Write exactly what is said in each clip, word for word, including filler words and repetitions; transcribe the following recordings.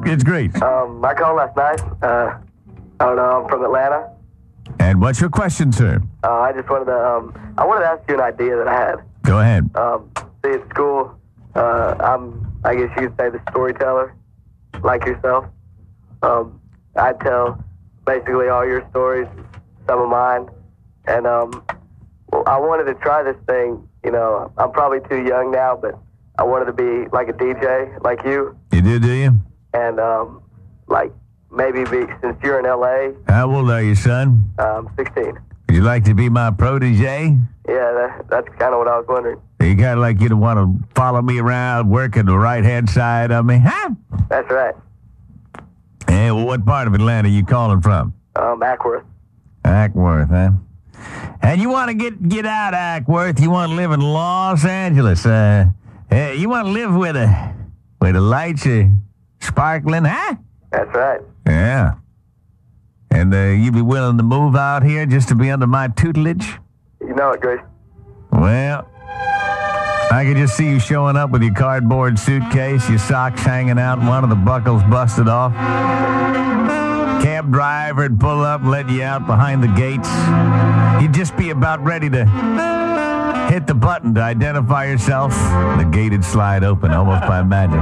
It's great. Um, I called last night. Uh, I don't know. I'm from Atlanta. And what's your question, sir? Uh, I just wanted to. Um, I wanted to ask you an idea that I had. Go ahead. Um, see, at school, uh, I'm. I guess you could say the storyteller, like yourself. Um, I tell basically all your stories, some of mine, and um, well, I wanted to try this thing. You know, I'm probably too young now, but I wanted to be like a D J, like you. You do, do you? And um, like maybe be, since you're in L A. How old are you, son? Um, sixteen. Would you like to be my protege? Yeah, that, that's kind of what I was wondering. You kind of like you to want to follow me around, working the right-hand side of me, huh? That's right. Hey, well, what part of Atlanta are you calling from? Um, Ackworth. Ackworth, huh? And you want to get get out of Ackworth? You want to live in Los Angeles? Uh, uh, you want to live where the where the lights are sparkling, huh? That's right. Yeah. And uh, you be willing to move out here just to be under my tutelage? You know it, Grace. Well, I could just see you showing up with your cardboard suitcase, your socks hanging out, one of the buckles busted off. Cab driver would pull up and let you out behind the gates. You'd just be about ready to hit the button to identify yourself. The gate would slide open almost by magic.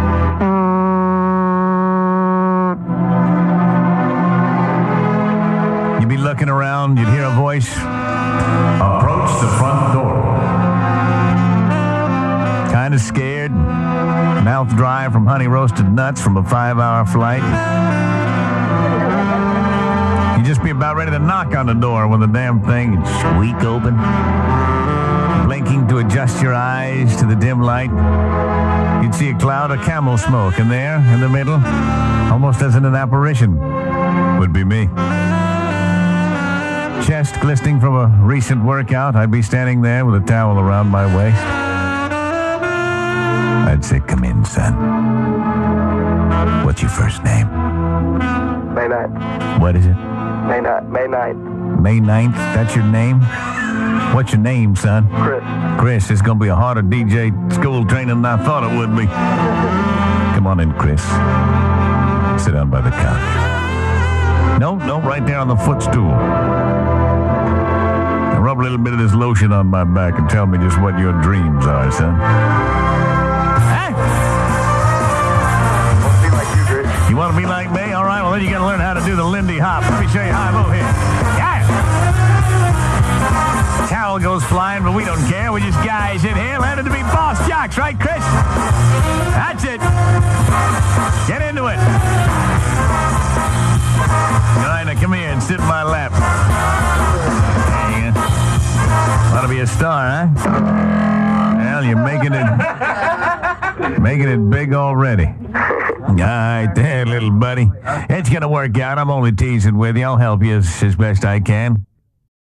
You'd be looking around, you'd hear a voice. Approach the front door. Kind of scared, mouth dry from honey roasted nuts from a five-hour flight. You'd just be about ready to knock on the door when the damn thing would squeak open. Blinking to adjust your eyes to the dim light. You'd see a cloud of camel smoke, and there, in the middle, almost as in an apparition, would be me. Chest glistening from a recent workout, I'd be standing there with a towel around my waist. I'd say, come in, son. What's your first name? May ninth. What is it? May ninth. May ninth. May ninth? That's your name? What's your name, son? Chris. Chris, it's going to be a harder D J school training than I thought it would be. Come on in, Chris. Sit down by the couch. No, no, right there on the footstool. Now rub a little bit of this lotion on my back and tell me just what your dreams are, son. Hey! I want to be like you, Grace. You want to be like me? All right, well, then you got to learn how to do the Lindy Hop. Let me show you how I move here. Yeah! Towel goes flying, but we don't care. We're just guys in here learning to be boss jocks, right, Chris? That's it. Get into it. All right, now come here and sit in my lap. There you go. Want to be a star, huh? Well, you're making it, making it big already. All right, there, little buddy. It's going to work out. I'm only teasing with you. I'll help you as, as best I can.